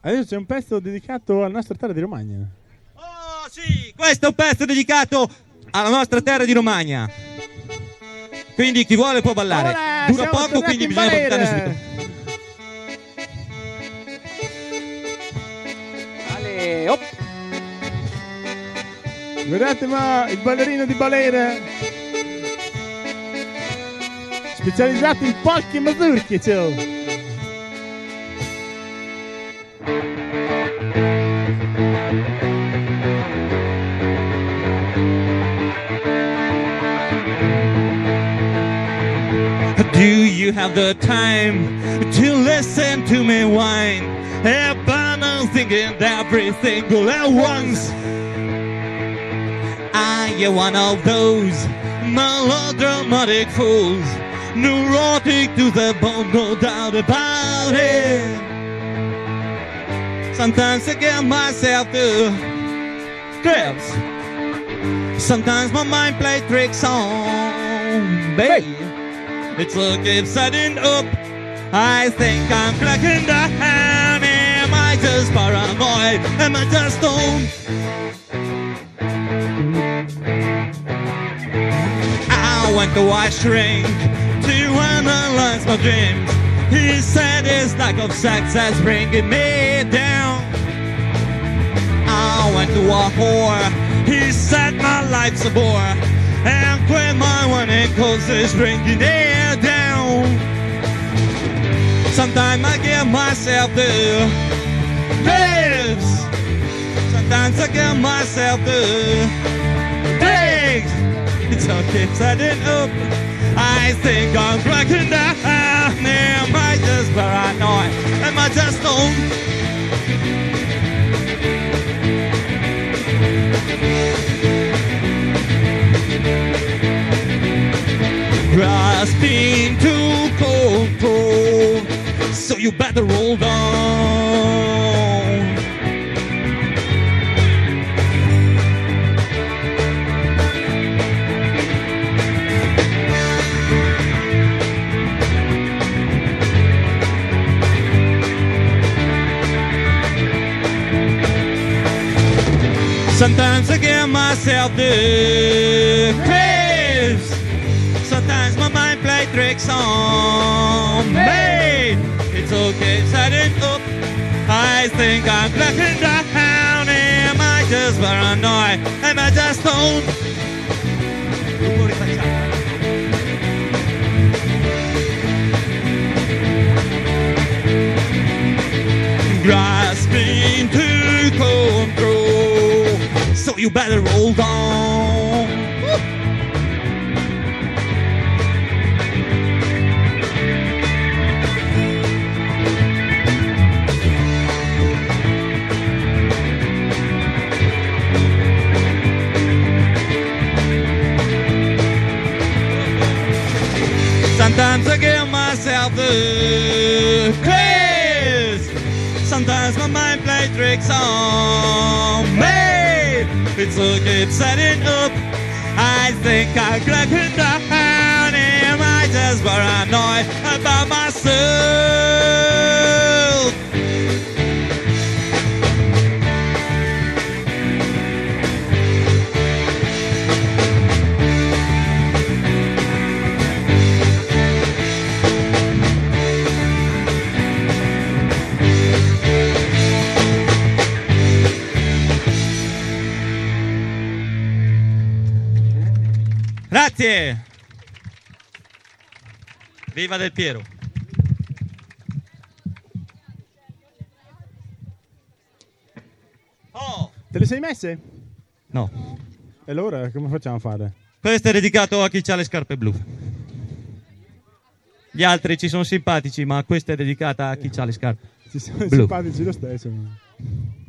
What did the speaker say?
Adesso c'è un pezzo dedicato alla nostra terra di Romagna. Oh sì, questo è un pezzo dedicato alla nostra terra di Romagna. Quindi chi vuole può ballare. Ora Dura siamo poco, tornati quindi in bisogna balera. approfittarne subito. Ale, op. Guardate ma il ballerino di Balera, specializzato in polke e mazurche, ciao. Do you have the time to listen to me whine about thinking everything all at once? I am one of those melodramatic fools, neurotic to the bone, no doubt about it. Sometimes I get myself to trips. Sometimes my mind plays tricks on me. It's looking setting up. I think I'm cracking down. Am I just paranoid? Am I just stoned? I went to a shrink to analyze my dreams. He said his lack of sex is bringing me down. I went to a whore. He said my life's a bore. And quit my one and cause it's bringing it down. Sometimes I give myself the lives. Sometimes I give myself the things. It's okay setting up. I think I'm cracking down. Am I just paranoid? Am I just stoned? Grasping to control, so you better roll down. Sometimes I give myself the craves. Sometimes my mind plays tricks on me. It's okay setting up. I think I'm cracking down. Am I just paranoid? Am I just stoned? Grasping to control, so you better hold on. Sometimes I give myself the craze. Sometimes my mind plays tricks on me. It's okay setting up. I think I'm cracking down. Am I just paranoid about myself? Grazie! Viva Del Piero! Oh! Te le sei messe? No, E allora come facciamo a fare? questo è dedicato a chi ha le scarpe blu. Gli altri ci sono simpatici, ma questa è dedicata a chi ha le scarpe Ci siamo blu. simpatici lo stesso.